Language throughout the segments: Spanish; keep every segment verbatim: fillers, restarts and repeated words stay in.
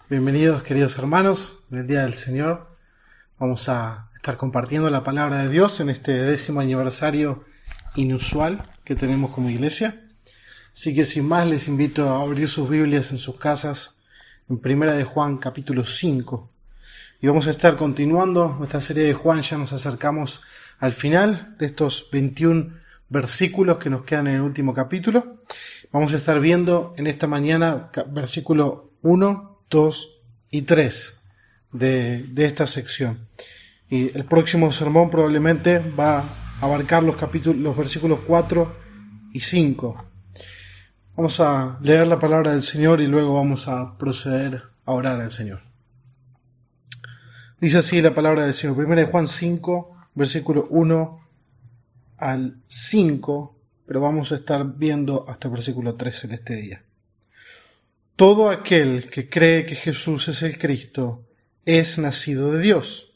Bienvenidos, queridos hermanos, en el Día del Señor. Vamos a estar compartiendo la palabra de Dios en este décimo aniversario inusual que tenemos como iglesia. Así que sin más les invito a abrir sus Biblias en sus casas en Primera de Juan capítulo cinco. Y vamos a estar continuando nuestra serie de Juan. Ya nos acercamos al final de estos veintiún versículos que nos quedan en el último capítulo. Vamos a estar viendo en esta mañana versículo uno, dos y tres de, de esta sección. Y el próximo sermón probablemente va a abarcar los capítulos, los versículos cuatro y cinco. Vamos a leer la palabra del Señor y luego vamos a proceder a orar al Señor. Dice así la palabra del Señor. Primera de Juan cinco, versículo uno al cinco, pero vamos a estar viendo hasta el versículo tres en este día. Todo aquel que cree que Jesús es el Cristo es nacido de Dios,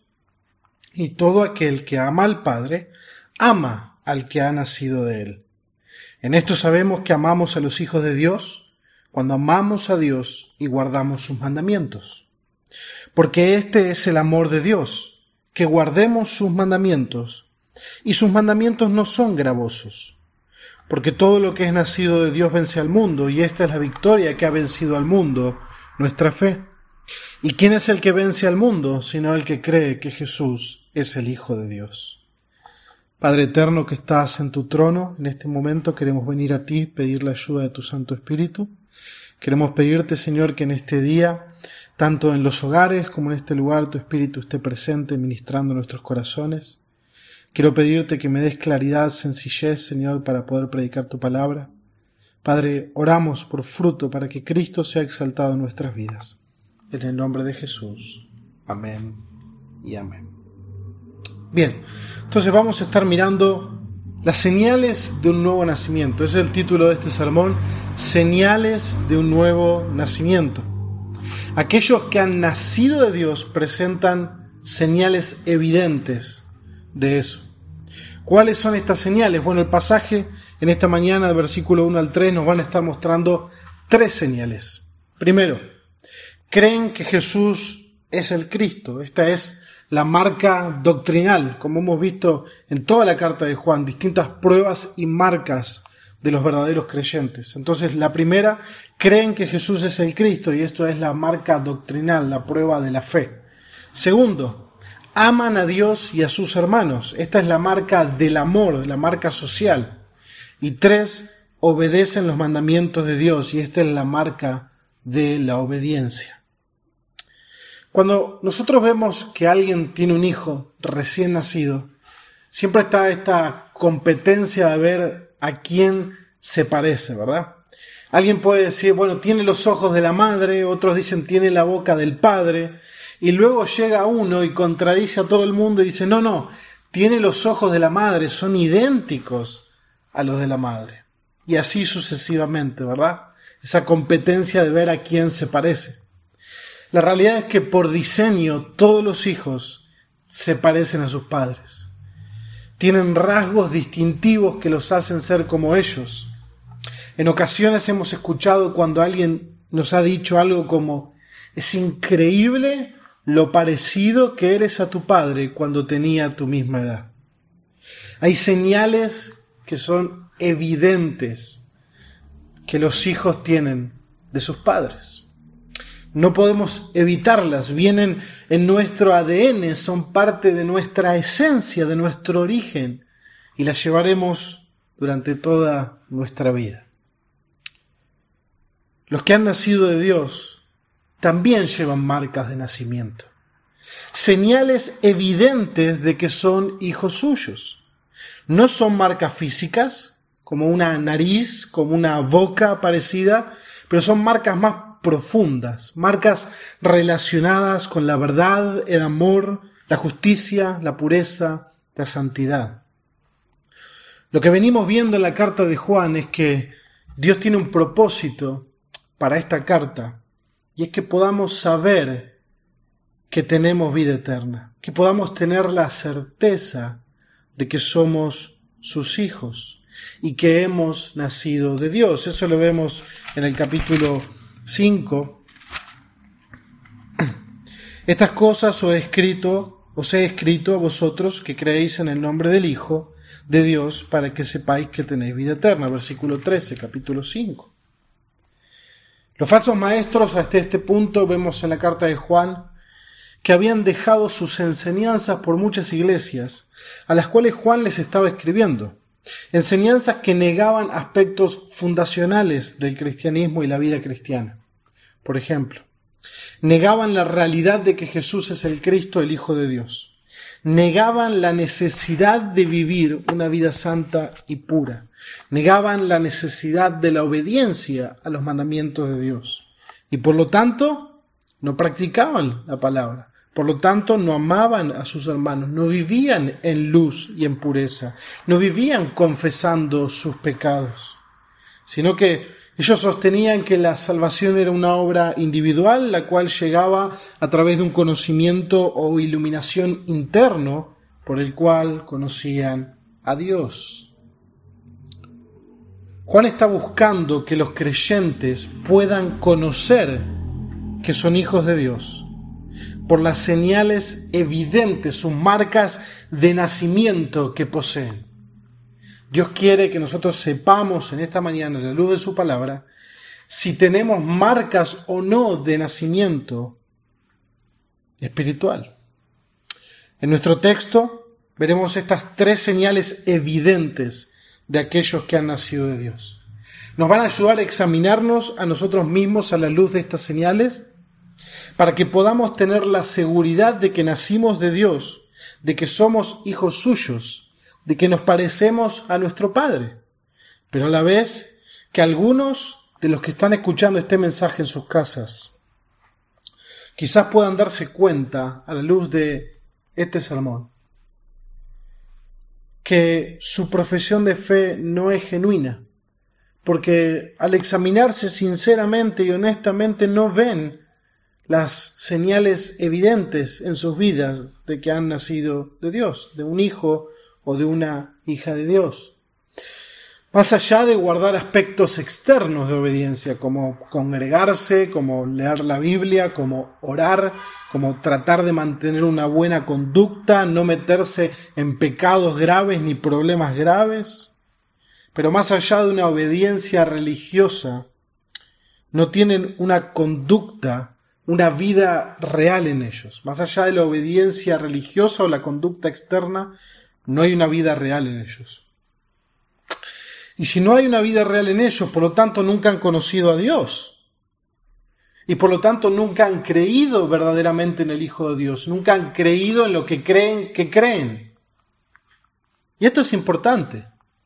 y todo aquel que ama al Padre ama al que ha nacido de Él. En esto sabemos que amamos a los hijos de Dios, cuando amamos a Dios y guardamos sus mandamientos. Porque este es el amor de Dios, que guardemos sus mandamientos, y sus mandamientos no son gravosos. Porque todo lo que es nacido de Dios vence al mundo, y esta es la victoria que ha vencido al mundo, nuestra fe. ¿Y quién es el que vence al mundo, sino el que cree que Jesús es el Hijo de Dios? Padre eterno que estás en tu trono, en este momento queremos venir a ti, pedir la ayuda de tu Santo Espíritu. Queremos pedirte, Señor, que en este día, tanto en los hogares como en este lugar, tu Espíritu esté presente, ministrando nuestros corazones. Quiero pedirte que me des claridad, sencillez, Señor, para poder predicar tu palabra. Padre, oramos por fruto para que Cristo sea exaltado en nuestras vidas. En el nombre de Jesús. Amén y amén. Bien, entonces vamos a estar mirando las señales de un nuevo nacimiento. Ese es el título de este sermón, Señales de un nuevo nacimiento. Aquellos que han nacido de Dios presentan señales evidentes de eso. ¿Cuáles son estas señales? Bueno, el pasaje en esta mañana, del versículo uno al tres, nos van a estar mostrando tres señales. Primero, creen que Jesús es el Cristo. Esta es la marca doctrinal, como hemos visto en toda la carta de Juan, distintas pruebas y marcas de los verdaderos creyentes. Entonces, la primera, creen que Jesús es el Cristo, y esto es la marca doctrinal, la prueba de la fe. Segundo, aman a Dios y a sus hermanos. Esta es la marca del amor, la marca social. Y tres, obedecen los mandamientos de Dios, y esta es la marca de la obediencia. Cuando nosotros vemos que alguien tiene un hijo recién nacido, siempre está esta competencia de ver a quién se parece, ¿verdad? Alguien puede decir, bueno, tiene los ojos de la madre, otros dicen tiene la boca del padre, y luego llega uno y contradice a todo el mundo y dice, no, no, tiene los ojos de la madre, son idénticos a los de la madre. Y así sucesivamente, ¿verdad? Esa competencia de ver a quién se parece. La realidad es que por diseño todos los hijos se parecen a sus padres. Tienen rasgos distintivos que los hacen ser como ellos. En ocasiones hemos escuchado cuando alguien nos ha dicho algo como, es increíble lo parecido que eres a tu padre cuando tenía tu misma edad. Hay señales que son evidentes que los hijos tienen de sus padres. No podemos evitarlas, vienen en nuestro A D N, son parte de nuestra esencia, de nuestro origen, y las llevaremos durante toda nuestra vida. Los que han nacido de Dios también llevan marcas de nacimiento, señales evidentes de que son hijos suyos. No son marcas físicas, como una nariz, como una boca parecida, pero son marcas más profundas, marcas relacionadas con la verdad, el amor, la justicia, la pureza, la santidad. Lo que venimos viendo en la carta de Juan es que Dios tiene un propósito para esta carta, y es que podamos saber que tenemos vida eterna, que podamos tener la certeza de que somos sus hijos y que hemos nacido de Dios. Eso lo vemos en el capítulo cinco, Estas cosas os he escrito, os he escrito a vosotros que creéis en el nombre del Hijo de Dios, para que sepáis que tenéis vida eterna. Versículo trece, capítulo cinco. Los falsos maestros, hasta este punto, vemos en la carta de Juan, que habían dejado sus enseñanzas por muchas iglesias, a las cuales Juan les estaba escribiendo. Enseñanzas que negaban aspectos fundacionales del cristianismo y la vida cristiana. Por ejemplo, negaban la realidad de que Jesús es el Cristo, el Hijo de Dios. Negaban la necesidad de vivir una vida santa y pura. Negaban la necesidad de la obediencia a los mandamientos de Dios. Y por lo tanto, no practicaban la palabra. Por lo tanto, no amaban a sus hermanos, no vivían en luz y en pureza, no vivían confesando sus pecados, sino que ellos sostenían que la salvación era una obra individual, la cual llegaba a través de un conocimiento o iluminación interno por el cual conocían a Dios. Juan está buscando que los creyentes puedan conocer que son hijos de Dios por las señales evidentes, sus marcas de nacimiento que poseen. Dios quiere que nosotros sepamos en esta mañana, a la luz de su palabra, si tenemos marcas o no de nacimiento espiritual. En nuestro texto veremos estas tres señales evidentes de aquellos que han nacido de Dios. Nos van a ayudar a examinarnos a nosotros mismos a la luz de estas señales, para que podamos tener la seguridad de que nacimos de Dios, de que somos hijos suyos, de que nos parecemos a nuestro Padre. Pero a la vez que algunos de los que están escuchando este mensaje en sus casas quizás puedan darse cuenta a la luz de este sermón que su profesión de fe no es genuina, porque al examinarse sinceramente y honestamente no ven las señales evidentes en sus vidas de que han nacido de Dios, de un hijo o de una hija de Dios. Más allá de guardar aspectos externos de obediencia, como congregarse, como leer la Biblia, como orar, como tratar de mantener una buena conducta, no meterse en pecados graves ni problemas graves, pero más allá de una obediencia religiosa, no tienen una conducta, una vida real en ellos. Más allá de la obediencia religiosa o la conducta externa, no hay una vida real en ellos. Y si no hay una vida real en ellos, por lo tanto nunca han conocido a Dios. Y por lo tanto nunca han creído verdaderamente en el Hijo de Dios. Nunca han creído en lo que creen que creen. Y esto es importante.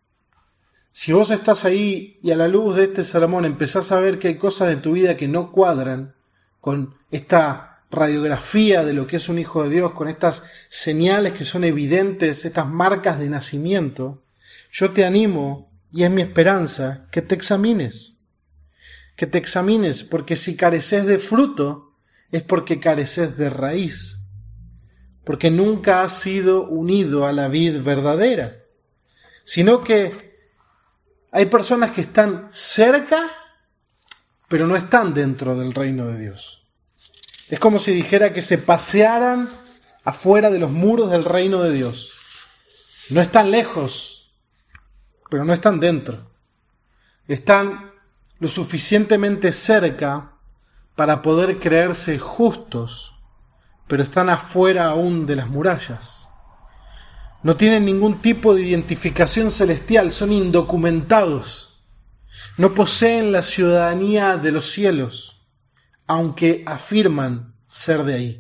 Si vos estás ahí y a la luz de este sermón empezás a ver que hay cosas de tu vida que no cuadran con esta radiografía de lo que es un hijo de Dios, con estas señales que son evidentes, estas marcas de nacimiento, yo te animo, y es mi esperanza, que te examines. Que te examines, porque si careces de fruto, es porque careces de raíz. Porque nunca has sido unido a la vid verdadera. Sino que hay personas que están cerca, pero no están dentro del reino de Dios. Es como si dijera que se pasearan afuera de los muros del reino de Dios. No están lejos, pero no están dentro. Están lo suficientemente cerca para poder creerse justos, pero están afuera aún de las murallas. No tienen ningún tipo de identificación celestial, son indocumentados. No poseen la ciudadanía de los cielos, aunque afirman ser de ahí.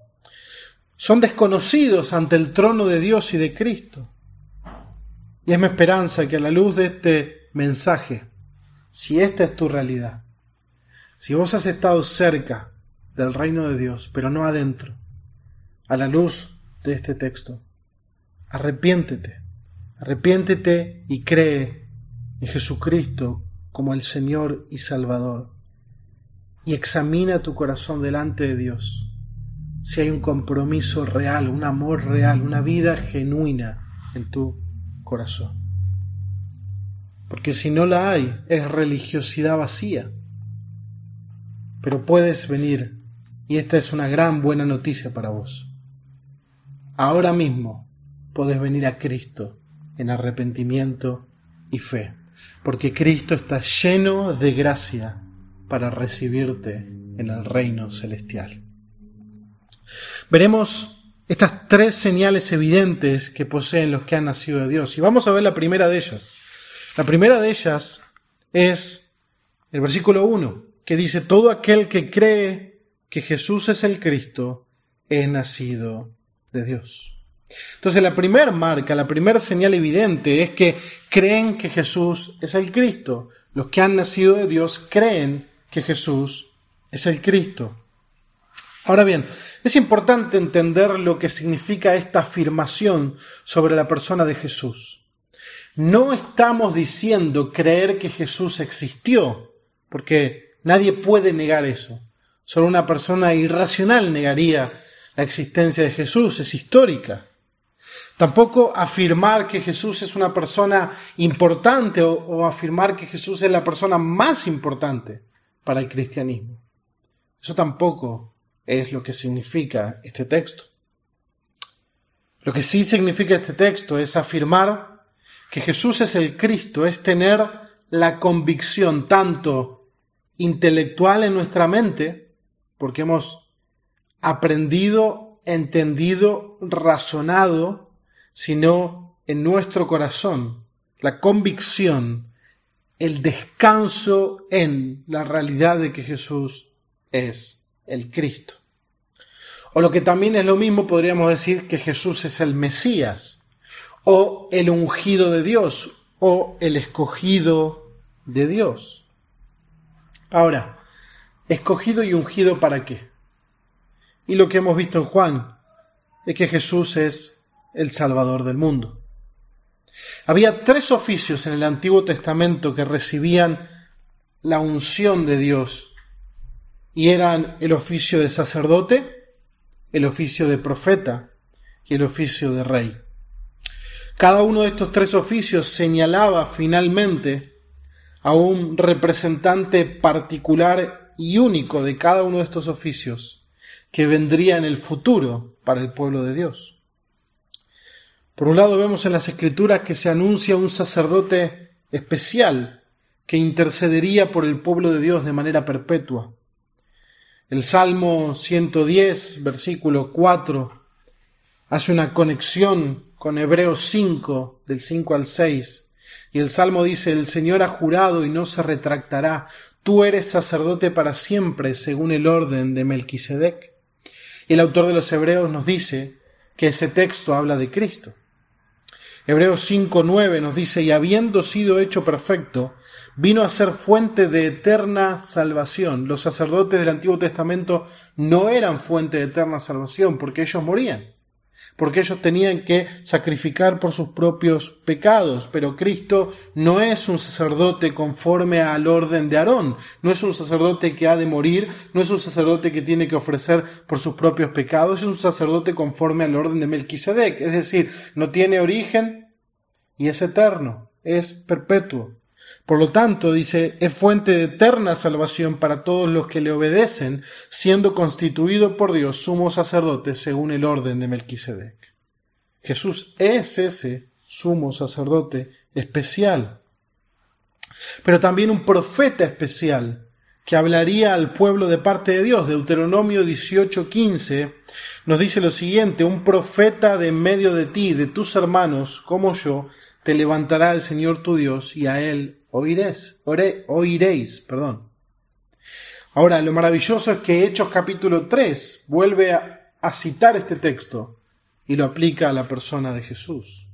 Son desconocidos ante el trono de Dios y de Cristo. Y es mi esperanza que a la luz de este mensaje, si esta es tu realidad, si vos has estado cerca del reino de Dios, pero no adentro, a la luz de este texto, arrepiéntete, arrepiéntete y cree en Jesucristo como el Señor y Salvador. Y examina tu corazón delante de Dios, si hay un compromiso real, un amor real, una vida genuina en tu corazón. Porque si no la hay, es religiosidad vacía. Pero puedes venir Y esta es una gran buena noticia para vos. Ahora mismo podés venir a Cristo en arrepentimiento y fe, porque Cristo está lleno de gracia para recibirte en el reino celestial. Veremos estas tres señales evidentes que poseen los que han nacido de Dios. Y vamos a ver la primera de ellas. La primera de ellas es el versículo uno, que dice: todo aquel que cree que Jesús es el Cristo es nacido de Dios. Entonces la primera marca, la primera señal evidente es que creen que Jesús es el Cristo. Los que han nacido de Dios creen que Jesús es el Cristo. Ahora bien, es importante entender lo que significa esta afirmación sobre la persona de Jesús. No estamos diciendo creer que Jesús existió, porque nadie puede negar eso. Solo una persona irracional negaría la existencia de Jesús, es histórica. Tampoco afirmar que Jesús es una persona importante o, o afirmar que Jesús es la persona más importante para el cristianismo. Eso tampoco es lo que significa este texto. Lo que sí significa este texto es afirmar que Jesús es el Cristo, es tener la convicción tanto intelectual en nuestra mente, porque hemos aprendido, entendido, razonado, sino en nuestro corazón, la convicción, el descanso en la realidad de que Jesús es el Cristo. O lo que también es lo mismo, podríamos decir que Jesús es el Mesías, o el ungido de Dios, o el escogido de Dios. Ahora, ¿escogido y ungido para qué? Y lo que hemos visto en Juan es que Jesús es el Salvador del mundo. Había tres oficios en el Antiguo Testamento que recibían la unción de Dios, y eran el oficio de sacerdote, el oficio de profeta y el oficio de rey. Cada uno de estos tres oficios señalaba finalmente a un representante particular y único de cada uno de estos oficios que vendría en el futuro para el pueblo de Dios. Por un lado vemos en las Escrituras que se anuncia un sacerdote especial que intercedería por el pueblo de Dios de manera perpetua. El Salmo ciento diez, versículo cuatro, hace una conexión con Hebreos cinco, del cinco al seis, y el Salmo dice: el Señor ha jurado y no se retractará, tú eres sacerdote para siempre según el orden de Melquisedec. Y el autor de los Hebreos nos dice que ese texto habla de Cristo. Hebreos cinco nueve nos dice: y habiendo sido hecho perfecto, vino a ser fuente de eterna salvación. Los sacerdotes del Antiguo Testamento no eran fuente de eterna salvación porque ellos morían, porque ellos tenían que sacrificar por sus propios pecados, pero Cristo no es un sacerdote conforme al orden de Aarón, no es un sacerdote que ha de morir, no es un sacerdote que tiene que ofrecer por sus propios pecados, es un sacerdote conforme al orden de Melquisedec, es decir, no tiene origen y es eterno, es perpetuo. Por lo tanto, dice, es fuente de eterna salvación para todos los que le obedecen, siendo constituido por Dios sumo sacerdote según el orden de Melquisedec. Jesús es ese sumo sacerdote especial, pero también un profeta especial que hablaría al pueblo de parte de Dios. Deuteronomio dieciocho quince nos dice lo siguiente: un profeta de en medio de ti, de tus hermanos, como yo, te levantará el Señor tu Dios, y a él oiréis, ore, oiréis, perdón. Ahora, lo maravilloso es que Hechos capítulo tres vuelve a, a citar este texto y lo aplica a la persona de Jesús.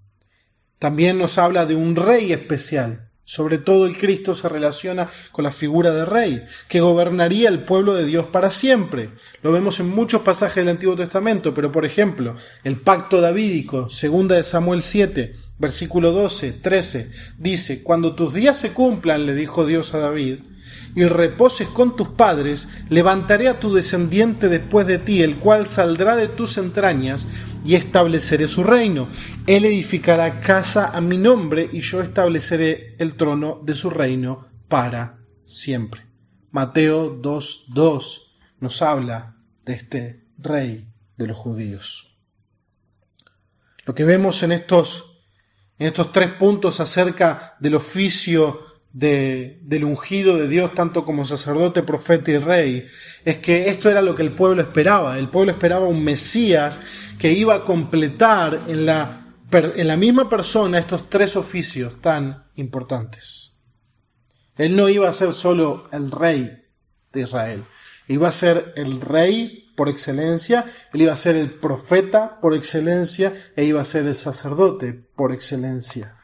También nos habla de un rey especial. Sobre todo el Cristo se relaciona con la figura de rey, que gobernaría el pueblo de Dios para siempre. Lo vemos en muchos pasajes del Antiguo Testamento, pero por ejemplo, el pacto davídico, segunda de Samuel siete, versículo doce, trece, dice: cuando tus días se cumplan, le dijo Dios a David, y reposes con tus padres, levantaré a tu descendiente después de ti, el cual saldrá de tus entrañas, y estableceré su reino. Él edificará casa a mi nombre, y yo estableceré el trono de su reino para siempre. Mateo dos dos nos habla de este rey de los judíos. Lo que vemos en estos, en estos tres puntos acerca del oficio de, del ungido de Dios, tanto como sacerdote, profeta y rey, es que esto era lo que el pueblo esperaba. El pueblo esperaba un Mesías que iba a completar en la, en la misma persona estos tres oficios tan importantes. Él no iba a ser solo el rey de Israel, iba a ser el rey por excelencia, él iba a ser el profeta por excelencia e iba a ser el sacerdote por excelencia.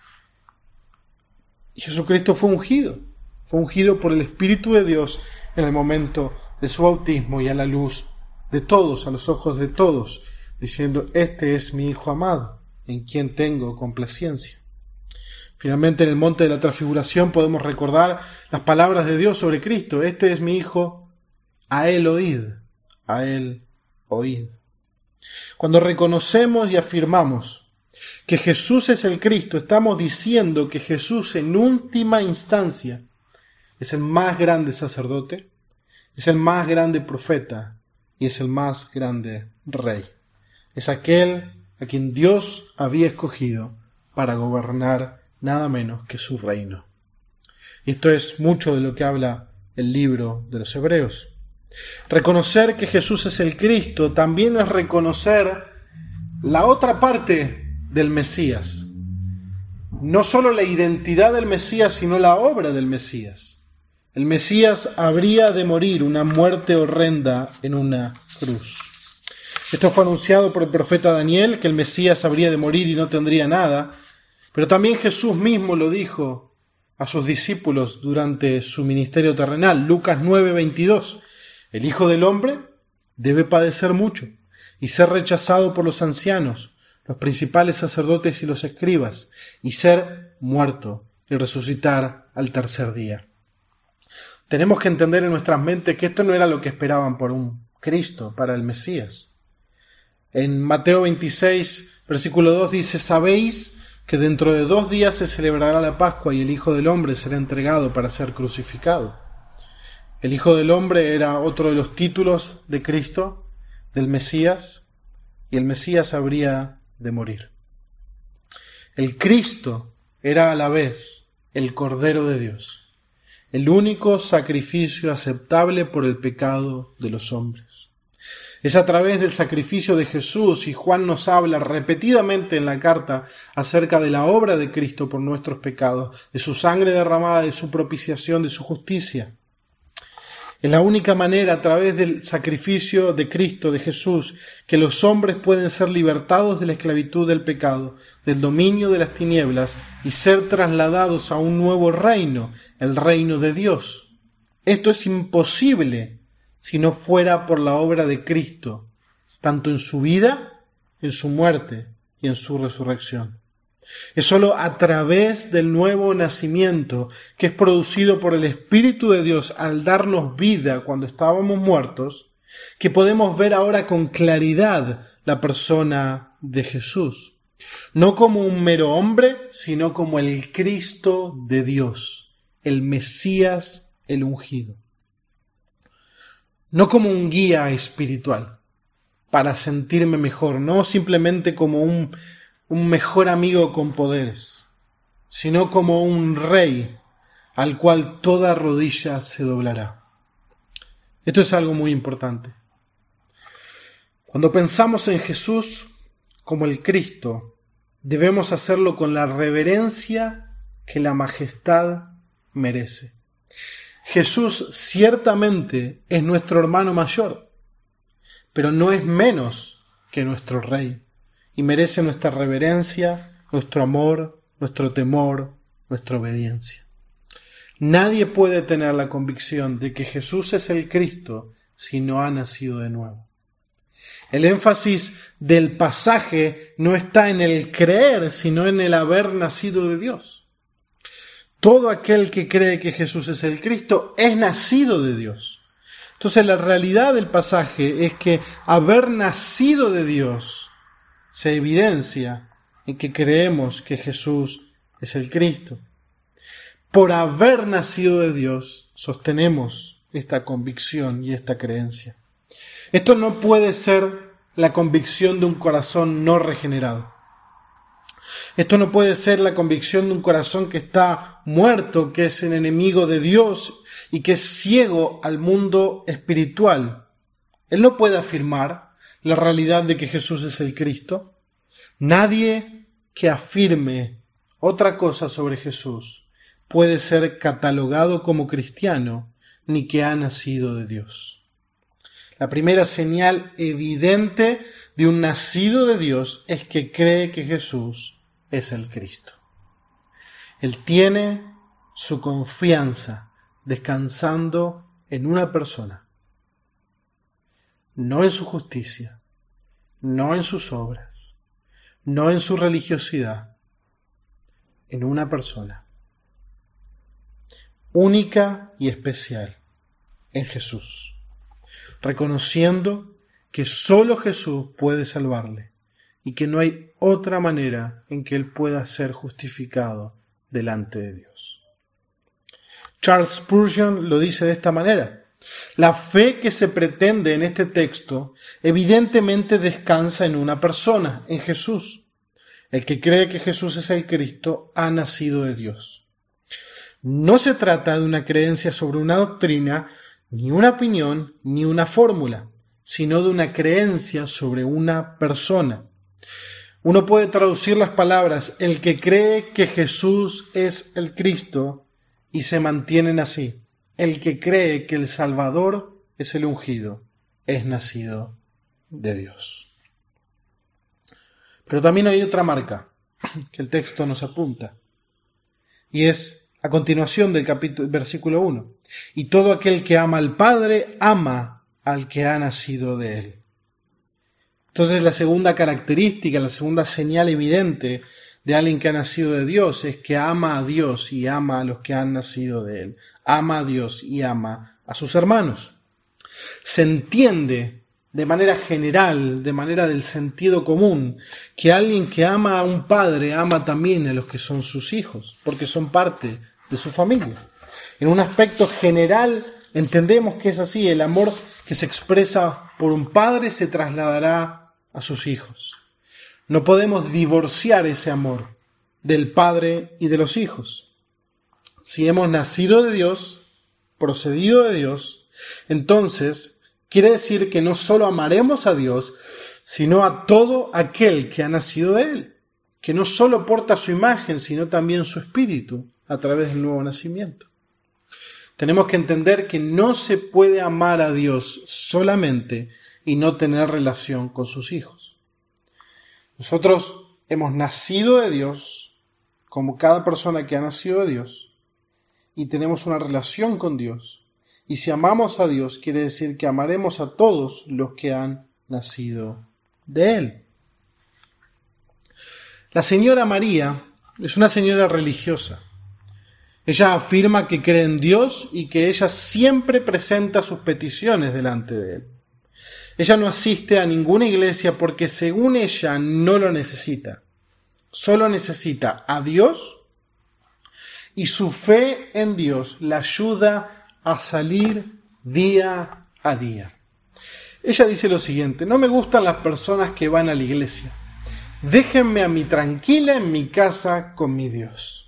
Y Jesucristo fue ungido, fue ungido por el Espíritu de Dios en el momento de su bautismo y a la luz de todos, a los ojos de todos, diciendo: este es mi Hijo amado, en quien tengo complacencia. Finalmente, en el monte de la transfiguración podemos recordar las palabras de Dios sobre Cristo: este es mi Hijo, a Él oíd, a Él oíd. Cuando reconocemos y afirmamos que Jesús es el Cristo, estamos diciendo que Jesús en última instancia es el más grande sacerdote, es el más grande profeta y es el más grande rey. Es aquel a quien Dios había escogido para gobernar nada menos que su reino. Y esto es mucho de lo que habla el libro de los Hebreos. Reconocer que Jesús es el Cristo también es reconocer la otra parte del Mesías. No solo la identidad del Mesías, sino la obra del Mesías. El Mesías habría de morir una muerte horrenda en una cruz. Esto fue anunciado por el profeta Daniel, que el Mesías habría de morir y no tendría nada. Pero también Jesús mismo lo dijo a sus discípulos durante su ministerio terrenal. Lucas nueve veintidós. El Hijo del Hombre debe padecer mucho y ser rechazado por los ancianos, los principales sacerdotes y los escribas, y ser muerto y resucitar al tercer día. Tenemos que entender en nuestras mentes que esto no era lo que esperaban por un Cristo, para el Mesías. En Mateo veintiséis, versículo dos dice: sabéis que dentro de dos días se celebrará la Pascua y el Hijo del Hombre será entregado para ser crucificado. El Hijo del Hombre era otro de los títulos de Cristo, del Mesías, y el Mesías habría de morir. El Cristo era a la vez el Cordero de Dios, el único sacrificio aceptable por el pecado de los hombres. Es a través del sacrificio de Jesús, y Juan nos habla repetidamente en la carta acerca de la obra de Cristo por nuestros pecados, de su sangre derramada, de su propiciación, de su justicia. Es la única manera, a través del sacrificio de Cristo, de Jesús, que los hombres pueden ser libertados de la esclavitud del pecado, del dominio de las tinieblas, y ser trasladados a un nuevo reino, el reino de Dios. Esto es imposible si no fuera por la obra de Cristo, tanto en su vida, en su muerte y en su resurrección. Es sólo a través del nuevo nacimiento, que es producido por el Espíritu de Dios al darnos vida cuando estábamos muertos, que podemos ver ahora con claridad la persona de Jesús. No como un mero hombre, sino como el Cristo de Dios, el Mesías, el ungido. No como un guía espiritual para sentirme mejor, no simplemente como un un mejor amigo con poderes, sino como un rey al cual toda rodilla se doblará. Esto es algo muy importante. Cuando pensamos en Jesús como el Cristo, debemos hacerlo con la reverencia que la majestad merece. Jesús ciertamente es nuestro hermano mayor, pero no es menos que nuestro rey. Y merece nuestra reverencia, nuestro amor, nuestro temor, nuestra obediencia. Nadie puede tener la convicción de que Jesús es el Cristo si no ha nacido de nuevo. El énfasis del pasaje no está en el creer, sino en el haber nacido de Dios. Todo aquel que cree que Jesús es el Cristo es nacido de Dios. Entonces la realidad del pasaje es que haber nacido de Dios se evidencia en que creemos que Jesús es el Cristo. Por haber nacido de Dios, sostenemos esta convicción y esta creencia. Esto no puede ser la convicción de un corazón no regenerado. Esto no puede ser la convicción de un corazón que está muerto, que es el enemigo de Dios y que es ciego al mundo espiritual. Él no puede afirmar la realidad de que Jesús es el Cristo. Nadie que afirme otra cosa sobre Jesús puede ser catalogado como cristiano ni que ha nacido de Dios. La primera señal evidente de un nacido de Dios es que cree que Jesús es el Cristo. Él tiene su confianza descansando en una persona, no en su justicia, no en sus obras, no en su religiosidad, en una persona única y especial, en Jesús, reconociendo que solo Jesús puede salvarle y que no hay otra manera en que él pueda ser justificado delante de Dios. Charles Spurgeon lo dice de esta manera: la fe que se pretende en este texto evidentemente descansa en una persona, en Jesús. El que cree que Jesús es el Cristo ha nacido de Dios. No se trata de una creencia sobre una doctrina, ni una opinión, ni una fórmula, sino de una creencia sobre una persona. Uno puede traducir las palabras el que cree que Jesús es el Cristo y se mantienen así. El que cree que el Salvador es el ungido, es nacido de Dios. Pero también hay otra marca que el texto nos apunta, y es a continuación del capítulo, versículo uno. Y todo aquel que ama al Padre, ama al que ha nacido de él. Entonces la segunda característica, la segunda señal evidente de alguien que ha nacido de Dios es que ama a Dios y ama a los que han nacido de él. Ama a Dios y ama a sus hermanos. Se entiende de manera general, de manera del sentido común, que alguien que ama a un padre ama también a los que son sus hijos, porque son parte de su familia. En un aspecto general entendemos que es así: el amor que se expresa por un padre se trasladará a sus hijos. No podemos divorciar ese amor del padre y de los hijos. Si hemos nacido de Dios, procedido de Dios, entonces quiere decir que no solo amaremos a Dios, sino a todo aquel que ha nacido de Él, que no solo porta su imagen, sino también su espíritu a través del nuevo nacimiento. Tenemos que entender que no se puede amar a Dios solamente y no tener relación con sus hijos. Nosotros hemos nacido de Dios, como cada persona que ha nacido de Dios, y tenemos una relación con Dios. Y si amamos a Dios, quiere decir que amaremos a todos los que han nacido de Él. La señora María es una señora religiosa. Ella afirma que cree en Dios y que ella siempre presenta sus peticiones delante de Él. Ella no asiste a ninguna iglesia porque según ella no lo necesita. Solo necesita a Dios y su fe en Dios la ayuda a salir día a día. Ella dice lo siguiente: no me gustan las personas que van a la iglesia. Déjenme a mí tranquila en mi casa con mi Dios.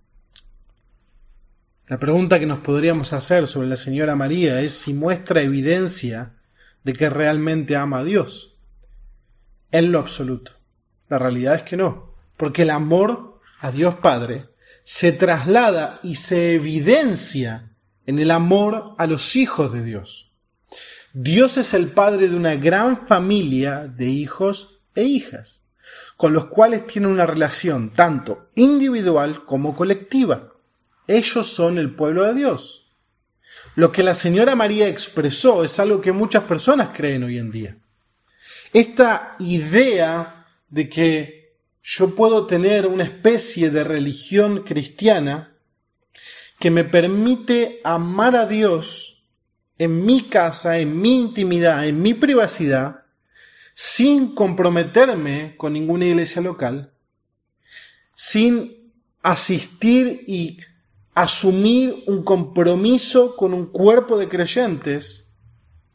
La pregunta que nos podríamos hacer sobre la señora María es si muestra evidencia de que realmente ama a Dios. En lo absoluto. La realidad es que no, porque el amor a Dios Padre se traslada y se evidencia en el amor a los hijos de Dios. Dios es el padre de una gran familia de hijos e hijas, con los cuales tiene una relación tanto individual como colectiva. Ellos son el pueblo de Dios. Lo que la señora María expresó es algo que muchas personas creen hoy en día. Esta idea de que yo puedo tener una especie de religión cristiana que me permite amar a Dios en mi casa, en mi intimidad, en mi privacidad, sin comprometerme con ninguna iglesia local, sin asistir y asumir un compromiso con un cuerpo de creyentes,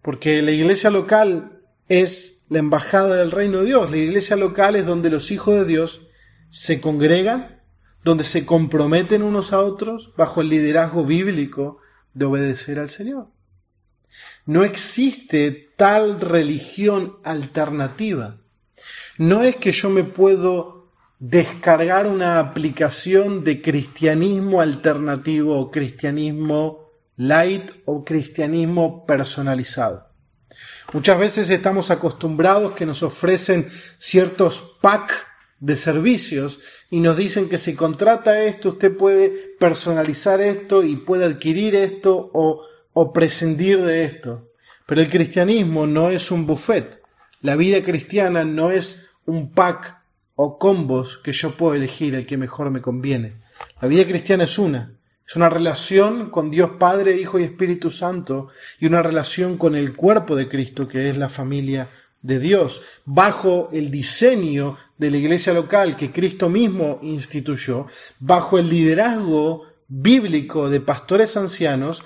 porque la iglesia local es la embajada del reino de Dios. La iglesia local es donde los hijos de Dios se congregan, donde se comprometen unos a otros bajo el liderazgo bíblico de obedecer al Señor. No existe tal religión alternativa. No es que yo me puedo descargar una aplicación de cristianismo alternativo o cristianismo light o cristianismo personalizado. Muchas veces estamos acostumbrados que nos ofrecen ciertos packs de servicios y nos dicen que si contrata esto usted puede personalizar esto y puede adquirir esto o, o prescindir de esto. Pero el cristianismo no es un buffet. La vida cristiana no es un pack o combos que yo puedo elegir el que mejor me conviene. La vida cristiana es una. Es una relación con Dios Padre, Hijo y Espíritu Santo y una relación con el cuerpo de Cristo, que es la familia de Dios, bajo el diseño de la iglesia local que Cristo mismo instituyó, bajo el liderazgo bíblico de pastores ancianos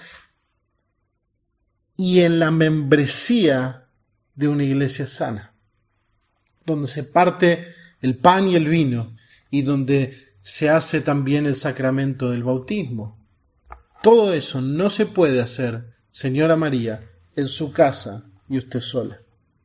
y en la membresía de una iglesia sana, donde se parte el pan y el vino y donde se hace también el sacramento del bautismo. Todo eso no se puede hacer, señora María, en su casa y usted sola.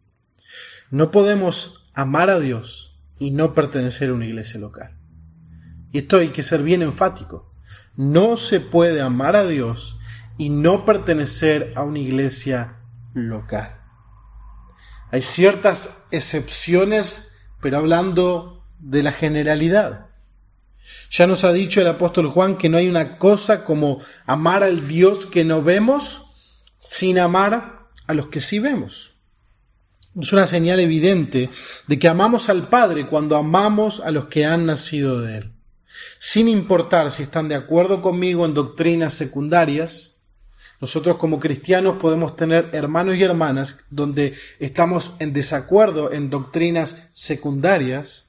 No podemos amar a Dios y no pertenecer a una iglesia local. Y esto hay que ser bien enfático. No se puede amar a Dios y no pertenecer a una iglesia local. Hay ciertas excepciones, pero hablando de la generalidad. Ya nos ha dicho el apóstol Juan que no hay una cosa como amar al Dios que no vemos sin amar a los que sí vemos. Es una señal evidente de que amamos al Padre cuando amamos a los que han nacido de Él. Sin importar si están de acuerdo conmigo en doctrinas secundarias, nosotros como cristianos podemos tener hermanos y hermanas donde estamos en desacuerdo en doctrinas secundarias.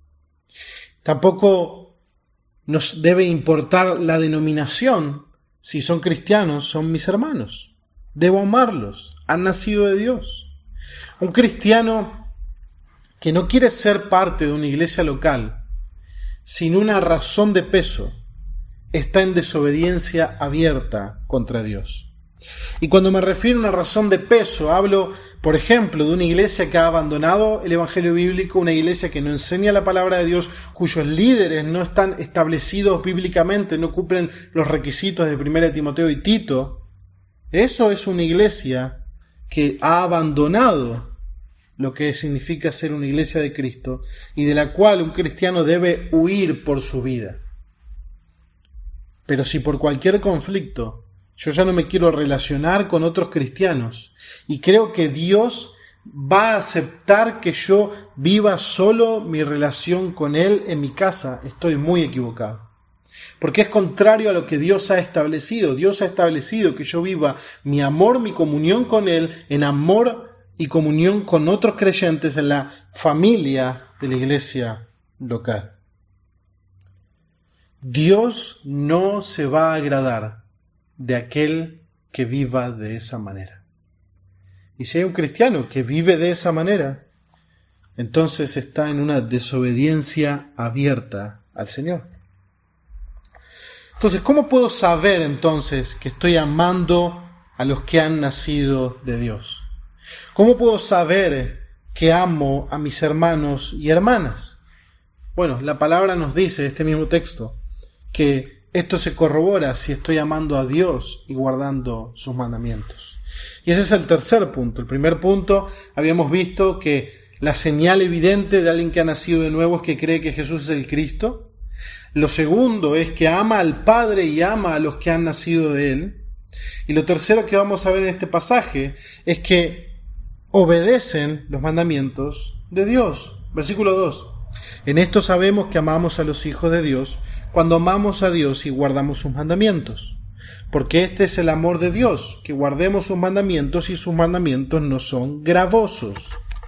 Tampoco nos debe importar la denominación. Si son cristianos, son mis hermanos. Debo amarlos. Han nacido de Dios. Un cristiano que no quiere ser parte de una iglesia local sin una razón de peso está en desobediencia abierta contra Dios. Y cuando me refiero a una razón de peso, hablo, por ejemplo, de una iglesia que ha abandonado el Evangelio bíblico, una iglesia que no enseña la palabra de Dios, cuyos líderes no están establecidos bíblicamente, no cumplen los requisitos de primera de Timoteo y Tito. Eso es una iglesia que ha abandonado lo que significa ser una iglesia de Cristo y de la cual un cristiano debe huir por su vida. Pero si por cualquier conflicto yo ya no me quiero relacionar con otros cristianos y creo que Dios va a aceptar que yo viva solo mi relación con Él en mi casa, estoy muy equivocado. Porque es contrario a lo que Dios ha establecido. Dios ha establecido que yo viva mi amor, mi comunión con Él, en amor y comunión con otros creyentes en la familia de la iglesia local. Dios no se va a agradar de aquel que viva de esa manera. Y si hay un cristiano que vive de esa manera, entonces está en una desobediencia abierta al Señor. Entonces, ¿cómo puedo saber entonces que estoy amando a los que han nacido de Dios? ¿Cómo puedo saber que amo a mis hermanos y hermanas? Bueno, la palabra nos dice, este mismo texto, que esto se corrobora si estoy amando a Dios y guardando sus mandamientos. Y ese es el tercer punto. El primer punto, habíamos visto que la señal evidente de alguien que ha nacido de nuevo es que cree que Jesús es el Cristo. Lo segundo es que ama al Padre y ama a los que han nacido de Él. Y lo tercero que vamos a ver en este pasaje es que obedecen los mandamientos de Dios. Versículo dos. En esto sabemos que amamos a los hijos de Dios cuando amamos a Dios y guardamos sus mandamientos. Porque este es el amor de Dios, que guardemos sus mandamientos y sus mandamientos no son gravosos.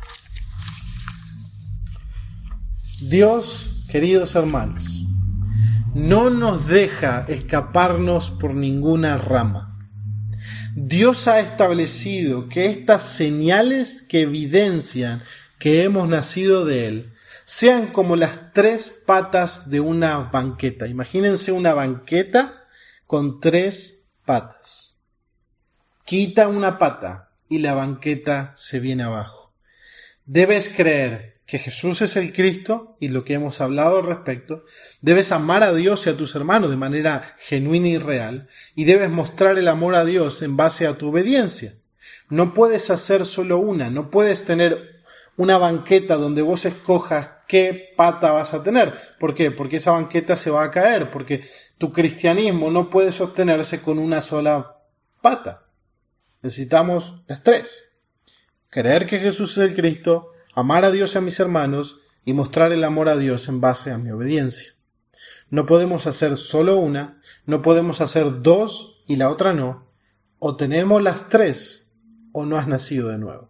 Dios, queridos hermanos, no nos deja escaparnos por ninguna rama. Dios ha establecido que estas señales que evidencian que hemos nacido de Él sean como las tres patas de una banqueta. Imagínense una banqueta con tres patas. Quita una pata y la banqueta se viene abajo. Debes creer que Jesús es el Cristo y lo que hemos hablado al respecto. Debes amar a Dios y a tus hermanos de manera genuina y real. Y debes mostrar el amor a Dios en base a tu obediencia. No puedes hacer solo una. No puedes tener una banqueta donde vos escojas qué pata vas a tener. ¿Por qué? Porque esa banqueta se va a caer. Porque tu cristianismo no puede sostenerse con una sola pata. Necesitamos las tres. Creer que Jesús es el Cristo, amar a Dios y a mis hermanos y mostrar el amor a Dios en base a mi obediencia. No podemos hacer solo una, no podemos hacer dos y la otra no. O tenemos las tres o no has nacido de nuevo.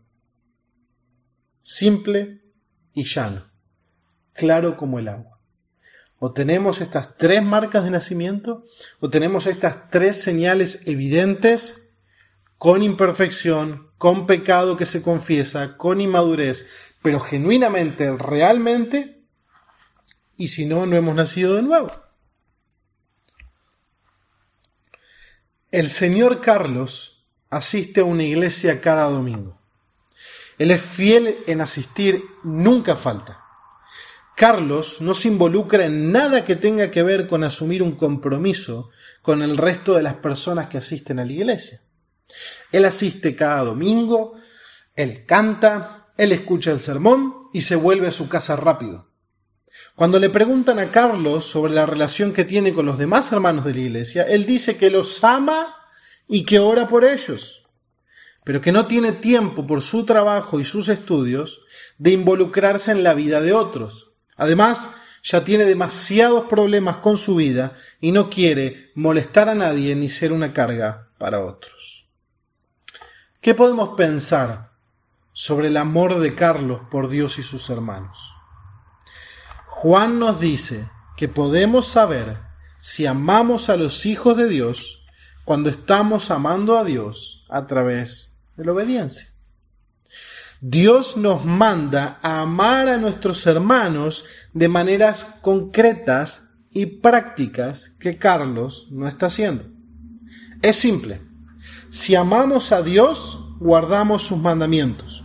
Simple y llano, claro como el agua. O tenemos estas tres marcas de nacimiento o tenemos estas tres señales evidentes con imperfección, con pecado que se confiesa, con inmadurez, pero genuinamente, realmente, y si no, no hemos nacido de nuevo. El señor Carlos asiste a una iglesia cada domingo. Él es fiel en asistir, nunca falta. Carlos no se involucra en nada que tenga que ver con asumir un compromiso con el resto de las personas que asisten a la iglesia. Él asiste cada domingo, él canta, él escucha el sermón y se vuelve a su casa rápido. Cuando le preguntan a Carlos sobre la relación que tiene con los demás hermanos de la iglesia, él dice que los ama y que ora por ellos, pero que no tiene tiempo por su trabajo y sus estudios de involucrarse en la vida de otros. Además, ya tiene demasiados problemas con su vida y no quiere molestar a nadie ni ser una carga para otros. ¿Qué podemos pensar sobre el amor de Carlos por Dios y sus hermanos? Juan nos dice que podemos saber si amamos a los hijos de Dios cuando estamos amando a Dios a través de la obediencia. Dios nos manda a amar a nuestros hermanos de maneras concretas y prácticas que Carlos no está haciendo. Es simple. Si amamos a Dios, guardamos sus mandamientos.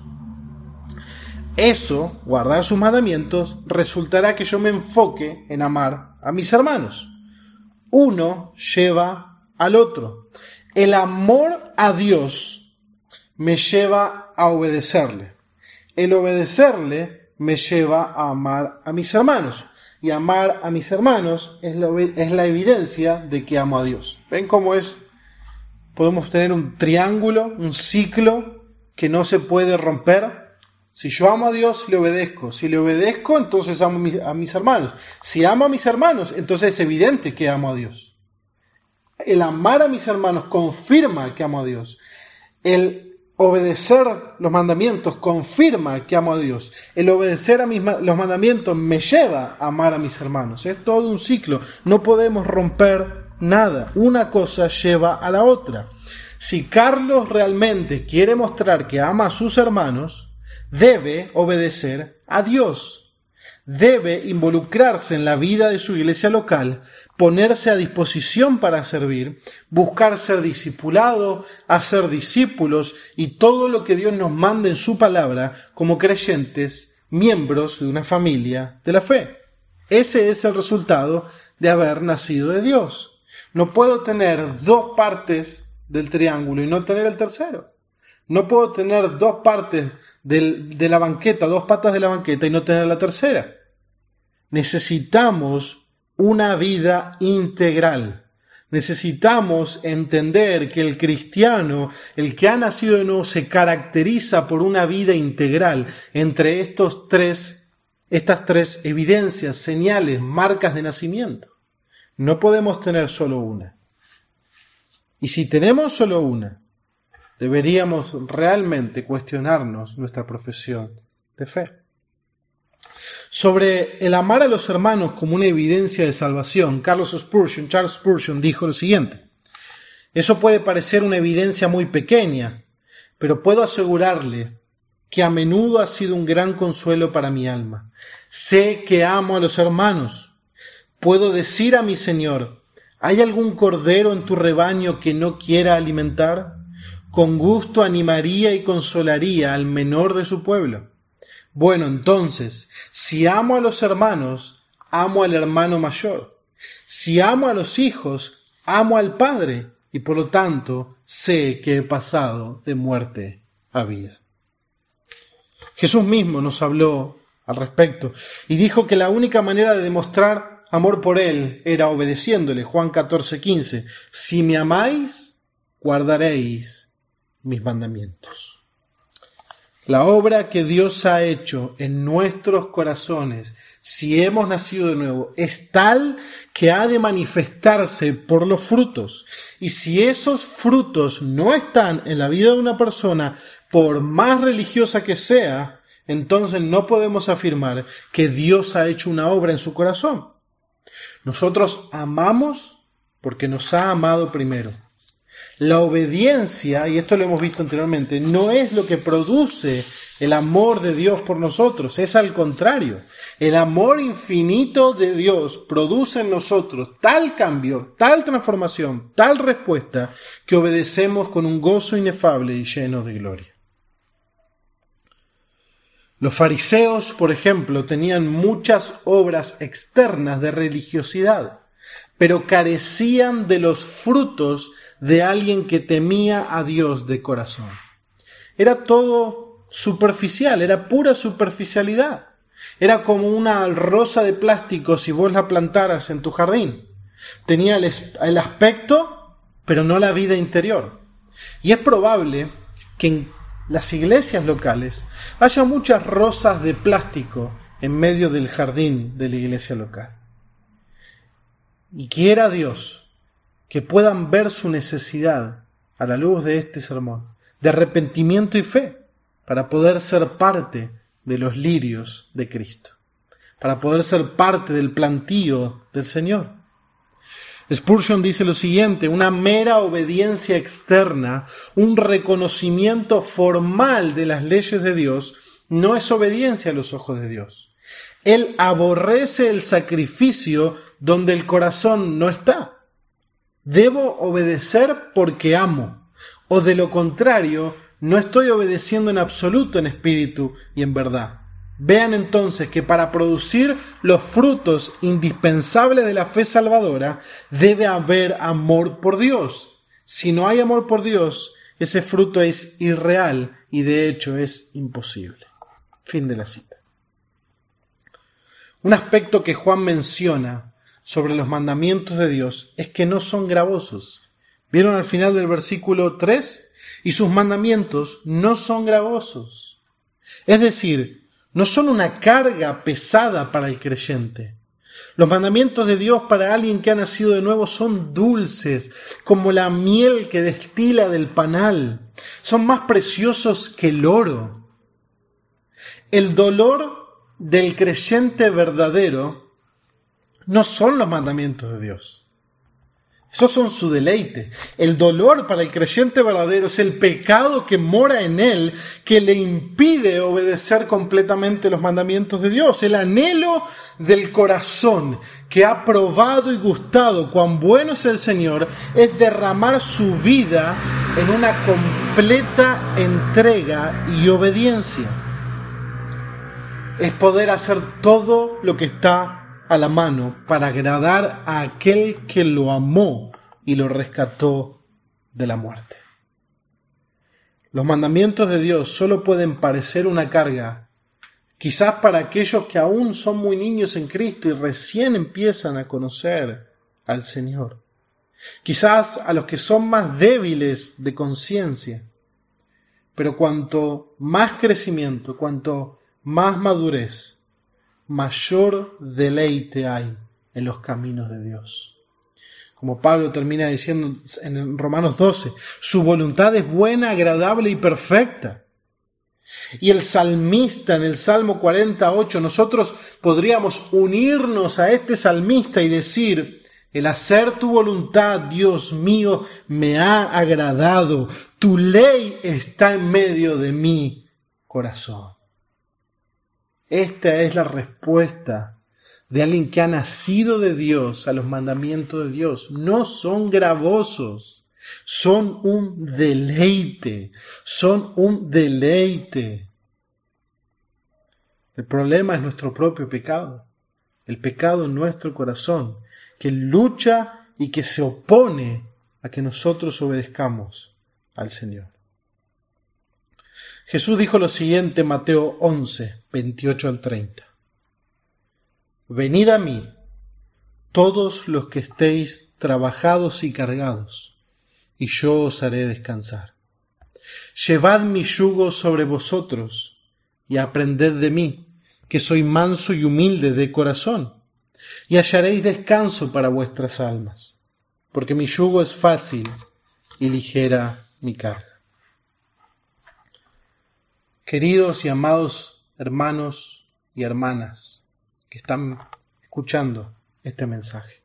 Eso, guardar sus mandamientos, resultará que yo me enfoque en amar a mis hermanos. Uno lleva al otro. El amor a Dios me lleva a obedecerle. El obedecerle me lleva a amar a mis hermanos. Y amar a mis hermanos es la, es la evidencia de que amo a Dios. ¿Ven cómo es? Podemos tener un triángulo, un ciclo que no se puede romper. Si yo amo a Dios, le obedezco. Si le obedezco, entonces amo a mis, a mis hermanos. Si amo a mis hermanos, entonces es evidente que amo a Dios. El amar a mis hermanos confirma que amo a Dios. El obedecer los mandamientos confirma que amo a Dios. El obedecer a mis, los mandamientos me lleva a amar a mis hermanos. Es todo un ciclo. No podemos romper nada. Una cosa lleva a la otra. Si Carlos realmente quiere mostrar que ama a sus hermanos, debe obedecer a Dios. Debe involucrarse en la vida de su iglesia local, ponerse a disposición para servir, buscar ser discipulado, hacer discípulos y todo lo que Dios nos manda en su palabra como creyentes, miembros de una familia de la fe. Ese es el resultado de haber nacido de Dios. No puedo tener dos partes del triángulo y no tener el tercero. No puedo tener dos partes del, de la banqueta, dos patas de la banqueta y no tener la tercera. Necesitamos una vida integral. Necesitamos entender que el cristiano, el que ha nacido de nuevo, se caracteriza por una vida integral entre estos tres, estas tres evidencias, señales, marcas de nacimiento. No podemos tener solo una. Y si tenemos solo una, deberíamos realmente cuestionarnos nuestra profesión de fe. Sobre el amar a los hermanos como una evidencia de salvación, Carlos Spurgeon, Charles Spurgeon dijo lo siguiente: Eso puede parecer una evidencia muy pequeña, pero puedo asegurarle que a menudo ha sido un gran consuelo para mi alma. Sé que amo a los hermanos. Puedo decir a mi Señor, ¿hay algún cordero en tu rebaño que no quiera alimentar? Con gusto animaría y consolaría al menor de su pueblo. Bueno, entonces, si amo a los hermanos, amo al hermano mayor. Si amo a los hijos, amo al Padre, y por lo tanto sé que he pasado de muerte a vida. Jesús mismo nos habló al respecto y dijo que la única manera de demostrar amor por Él era obedeciéndole. Juan catorce, quince. Si me amáis, guardaréis mis mandamientos. La obra que Dios ha hecho en nuestros corazones, si hemos nacido de nuevo, es tal que ha de manifestarse por los frutos. Y si esos frutos no están en la vida de una persona, por más religiosa que sea, entonces no podemos afirmar que Dios ha hecho una obra en su corazón. Nosotros amamos porque nos ha amado primero. La obediencia, y esto lo hemos visto anteriormente, no es lo que produce el amor de Dios por nosotros, es al contrario. El amor infinito de Dios produce en nosotros tal cambio, tal transformación, tal respuesta, que obedecemos con un gozo inefable y lleno de gloria. Los fariseos, por ejemplo, tenían muchas obras externas de religiosidad, pero carecían de los frutos de alguien que temía a Dios de corazón. Era todo superficial, era pura superficialidad. Era como una rosa de plástico si vos la plantaras en tu jardín. Tenía el, el aspecto, pero no la vida interior. Y es probable que en las iglesias locales haya muchas rosas de plástico en medio del jardín de la iglesia local. Y quiera Dios que puedan ver su necesidad a la luz de este sermón, de arrepentimiento y fe, para poder ser parte de los lirios de Cristo, para poder ser parte del plantío del Señor. Spurgeon dice lo siguiente: una mera obediencia externa, un reconocimiento formal de las leyes de Dios, no es obediencia a los ojos de Dios. Él aborrece el sacrificio donde el corazón no está. Debo obedecer porque amo, o de lo contrario, no estoy obedeciendo en absoluto en espíritu y en verdad. Vean entonces que para producir los frutos indispensables de la fe salvadora, debe haber amor por Dios. Si no hay amor por Dios, ese fruto es irreal y de hecho es imposible. Fin de la cita. Un aspecto que Juan menciona sobre los mandamientos de Dios es que no son gravosos. ¿Vieron al final del versículo tres? Y sus mandamientos no son gravosos. Es decir, no son una carga pesada para el creyente. Los mandamientos de Dios para alguien que ha nacido de nuevo son dulces, como la miel que destila del panal. Son más preciosos que el oro. El dolor del creyente verdadero no son los mandamientos de Dios. Esos son su deleite. El dolor para el creyente verdadero es el pecado que mora en él, que le impide obedecer completamente los mandamientos de Dios. El anhelo del corazón que ha probado y gustado cuán bueno es el Señor es derramar su vida en una completa entrega y obediencia. Es poder hacer todo lo que está a la mano para agradar a aquel que lo amó y lo rescató de la muerte. Los mandamientos de Dios solo pueden parecer una carga, quizás para aquellos que aún son muy niños en Cristo y recién empiezan a conocer al Señor. Quizás a los que son más débiles de conciencia. Pero cuanto más crecimiento, cuanto más madurez, mayor deleite hay en los caminos de Dios. Como Pablo termina diciendo en Romanos doce, su voluntad es buena, agradable y perfecta. Y el salmista en el Salmo cuarenta y ocho, nosotros podríamos unirnos a este salmista y decir El hacer tu voluntad, Dios mío, me ha agradado. Tu ley está en medio de mi corazón. Esta es la respuesta de alguien que ha nacido de Dios a los mandamientos de Dios. No son gravosos, son un deleite, son un deleite. El problema es nuestro propio pecado, el pecado en nuestro corazón, que lucha y que se opone a que nosotros obedezcamos al Señor. Jesús dijo lo siguiente en Mateo once, veintiocho al treinta. Venid a mí, todos los que estéis trabajados y cargados, y yo os haré descansar. Llevad mi yugo sobre vosotros, y aprended de mí, que soy manso y humilde de corazón, y hallaréis descanso para vuestras almas, porque mi yugo es fácil y ligera mi carga. Queridos y amados hermanos y hermanas que están escuchando este mensaje,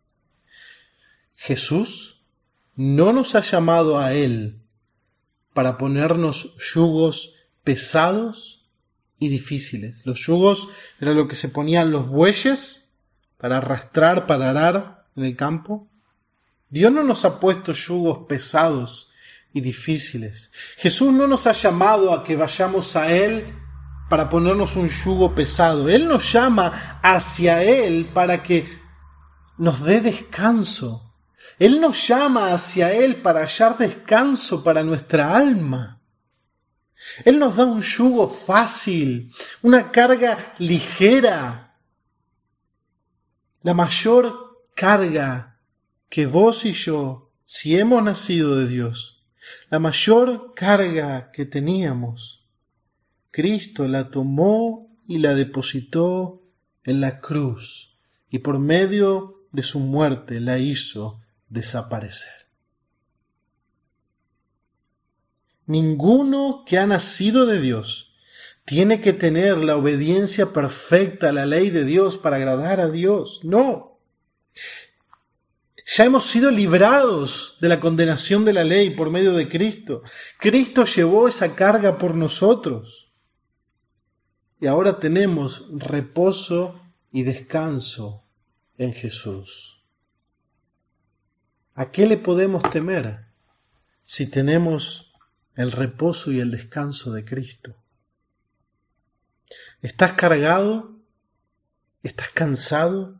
Jesús no nos ha llamado a Él para ponernos yugos pesados y difíciles. Los yugos era lo que se ponían los bueyes para arrastrar, para arar en el campo. Dios no nos ha puesto yugos pesados y difíciles. Jesús no nos ha llamado a que vayamos a Él para ponernos un yugo pesado. Él nos llama hacia Él para que nos dé descanso. Él nos llama hacia Él para hallar descanso para nuestra alma. Él nos da un yugo fácil, una carga ligera. La mayor carga que vos y yo, si hemos nacido de Dios, la mayor carga que teníamos, Cristo la tomó y la depositó en la cruz, y por medio de su muerte la hizo desaparecer. Ninguno que ha nacido de Dios tiene que tener la obediencia perfecta a la ley de Dios para agradar a Dios. No. Ya hemos sido librados de la condenación de la ley por medio de Cristo. Cristo llevó esa carga por nosotros. Y ahora tenemos reposo y descanso en Jesús. ¿A qué le podemos temer si tenemos el reposo y el descanso de Cristo? ¿Estás cargado? ¿Estás cansado?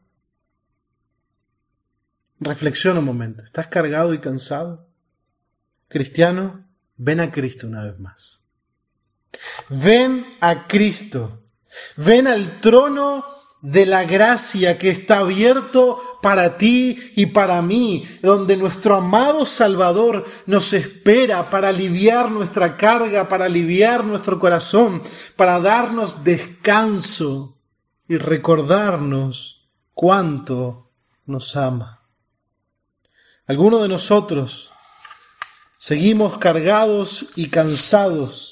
Reflexiona un momento. ¿Estás cargado y cansado? Cristiano, ven a Cristo una vez más. Ven a Cristo. Ven al trono de la gracia que está abierto para ti y para mí, donde nuestro amado Salvador nos espera para aliviar nuestra carga, para aliviar nuestro corazón, para darnos descanso y recordarnos cuánto nos ama. Algunos de nosotros seguimos cargados y cansados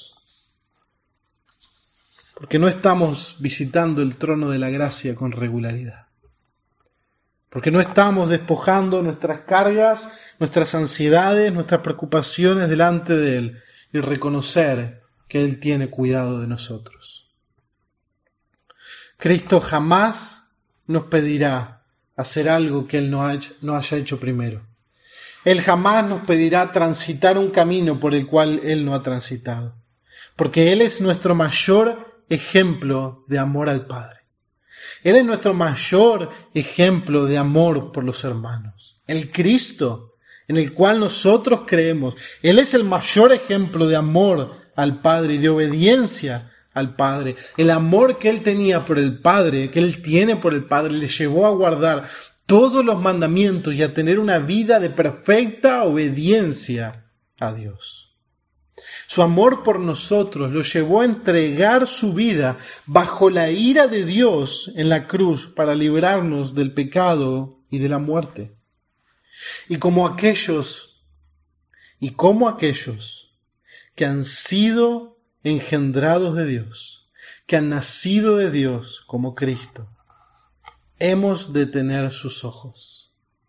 porque no estamos visitando el trono de la gracia con regularidad. Porque no estamos despojando nuestras cargas, nuestras ansiedades, nuestras preocupaciones delante de Él y reconocer que Él tiene cuidado de nosotros. Cristo jamás nos pedirá hacer algo que Él no haya hecho primero. Él jamás nos pedirá transitar un camino por el cual Él no ha transitado. Porque Él es nuestro mayor ejemplo de amor al Padre. Él es nuestro mayor ejemplo de amor por los hermanos. El Cristo en el cual nosotros creemos, Él es el mayor ejemplo de amor al Padre y de obediencia al Padre. El amor que Él tenía por el Padre, que Él tiene por el Padre, le llevó a guardar todos los mandamientos y a tener una vida de perfecta obediencia a Dios. Su amor por nosotros lo llevó a entregar su vida bajo la ira de Dios en la cruz para librarnos del pecado y de la muerte. Y como aquellos, y como aquellos que han sido engendrados de Dios, que han nacido de Dios como Cristo, hemos de tener sus ojos.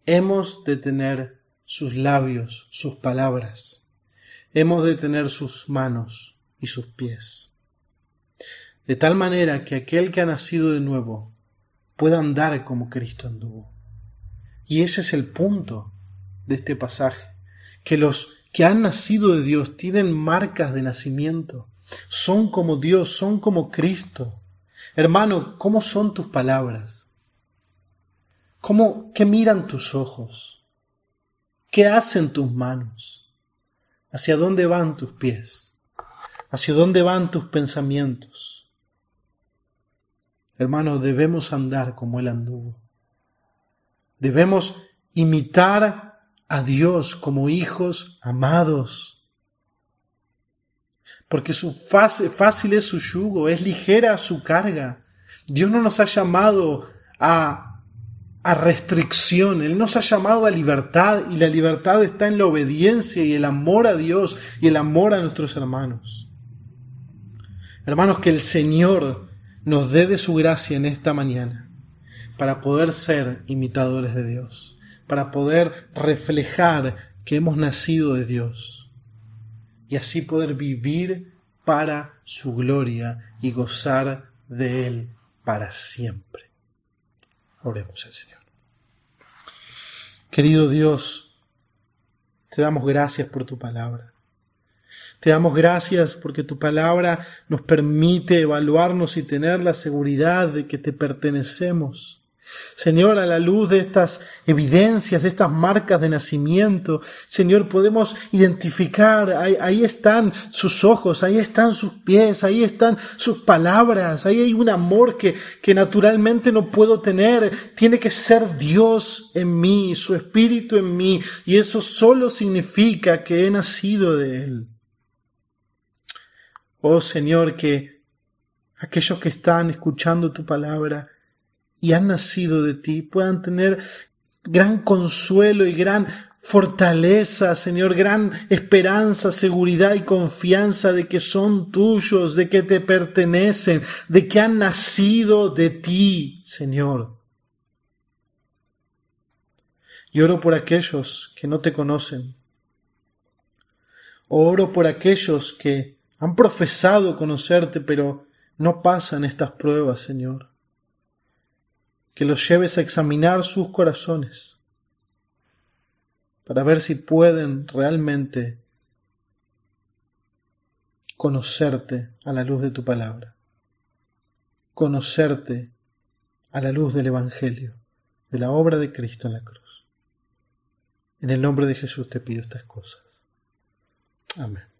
hemos de tener sus labios, sus palabras. Hemos de tener sus manos y sus pies. De tal manera que aquel que ha nacido de nuevo pueda andar como Cristo anduvo. Y ese es el punto de este pasaje, que los que han nacido de Dios tienen marcas de nacimiento, son como Dios, son como Cristo. Hermano, ¿cómo son tus palabras? ¿Cómo, qué miran tus ojos? ¿Qué hacen tus manos? ¿Hacia dónde van tus pies? ¿Hacia dónde van tus pensamientos? Hermano, debemos andar como Él anduvo. Debemos imitar a Dios como hijos amados. Porque su fácil, fácil es su yugo, es ligera su carga. Dios no nos ha llamado a, a restricción, Él nos ha llamado a libertad, y la libertad está en la obediencia y el amor a Dios y el amor a nuestros hermanos. Hermanos, que el Señor nos dé de su gracia en esta mañana para poder ser imitadores de Dios, para poder reflejar que hemos nacido de Dios y así poder vivir para su gloria y gozar de Él para siempre. Oremos al Señor. Querido Dios, te damos gracias por tu palabra. Te damos gracias porque tu palabra nos permite evaluarnos y tener la seguridad de que te pertenecemos. Señor, a la luz de estas evidencias, de estas marcas de nacimiento, Señor, podemos identificar, ahí, ahí están sus ojos, ahí están sus pies, ahí están sus palabras, ahí hay un amor que, que naturalmente no puedo tener. Tiene que ser Dios en mí, su Espíritu en mí, y eso solo significa que he nacido de Él. Oh Señor, que aquellos que están escuchando tu palabra y han nacido de ti puedan tener gran consuelo y gran fortaleza, Señor, gran esperanza, seguridad y confianza de que son tuyos, de que te pertenecen, de que han nacido de ti, Señor. Y oro por aquellos que no te conocen. Oro por aquellos que han profesado conocerte, pero no pasan estas pruebas, Señor. Que los lleves a examinar sus corazones para ver si pueden realmente conocerte a la luz de tu palabra, conocerte a la luz del Evangelio, de la obra de Cristo en la cruz. En el nombre de Jesús te pido estas cosas. Amén.